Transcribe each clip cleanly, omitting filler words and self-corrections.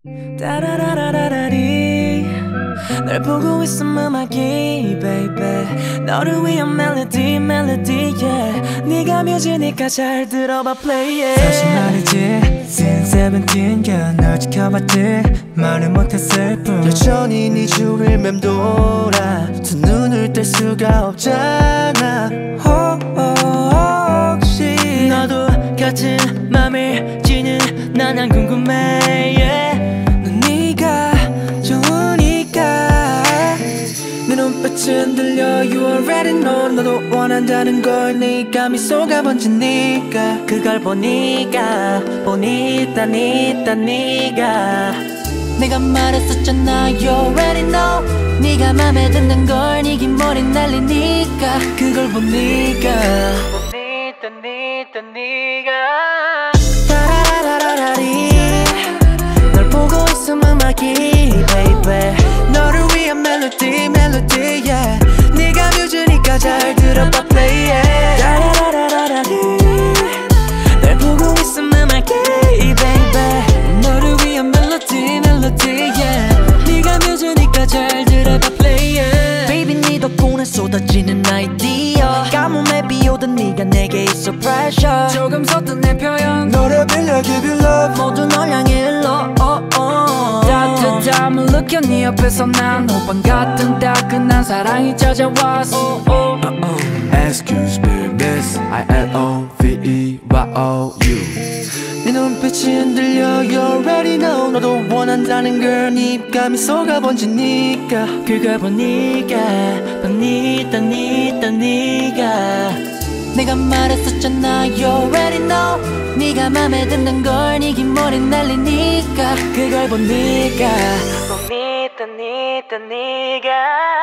따라라라라리 널 보고 있음 음악이 baby 너를 위한 멜로디 yeah 네가 뮤지니까 잘 들어봐 play it 사실 말이지 since 17 girl 널 지켜봤지 말을 못했을 뿐 여전히 네 주위를 맴돌아 두 눈을 뗄 수가 없잖아 혹시 너도 같은 맘일지는 난 안 궁금해 yeah. 넌 네가 좋으니까 내 눈빛은 들려 You already know 너도 원한다는 걸 네가 미소가 번지니까 그걸 보니까 네가 내가 말했었잖아 You already know 네가 맘에 드는 걸 네 긴 머리 날리니까 그걸 보니까 네가 따라라라라리 널 보고 있음 음악이 baby 너를 위한 멜로디 yeah 네가 뮤지니까 잘 들어봐 play it 따라라라라리 널 보고 있음 음악이 baby 너를 위한 멜로디 yeah 네가 뮤지니까 잘 들어봐 play it baby 네 덕분에 쏟아지는 아이디어 가뭄에 비오던 네가 내게 있어 pressure 조금 섰던 내 표현 너를 빌려 give you love 모두 널 향해 일러 따뜻함을 느껴 네 옆에서 난 호빵 같은 따끈한 사랑이 찾아왔어 Excuse me miss I-L-O-V-E-Y-O-U 네 눈빛이 흔들려 You already know 너도 원한다는 걸 네 입감이 속아 번지니까 그걸 보니까 네가 내가 말했었잖아 You already know 네가 맘에 드는 걸 네 긴 머리 날리니까 그걸 보니까 네가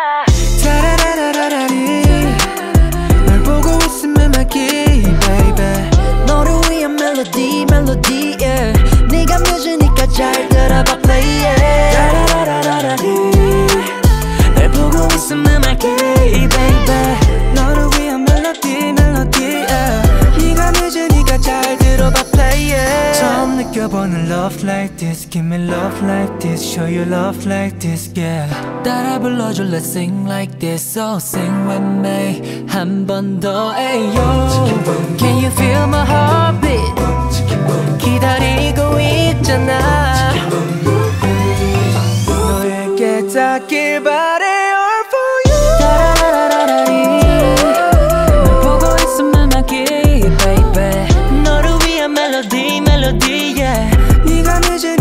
따라라라라리 널 보고 있으면 음악이 baby 너를 위한 멜로디 yeah 네가 뮤지니까 잘 들어봐 play it 따라라라라리 널 보고 있음 음악이 baby 너를 위한 멜로디 yeah 네가 뮤지니까 잘 들어봐 play it 처음 느껴보는 love like this Give me love like this Show you love like this yeah 따라 불러줘 let's sing like this So sing with me 한 번 더 ayo Can you feel my heartbeat 기다리고 있잖아 너에게 닿길 바래 all for you 따라라라라리 널 보고 있음 음악이 baby 너를 위한 멜로디 yeah 네가 뮤지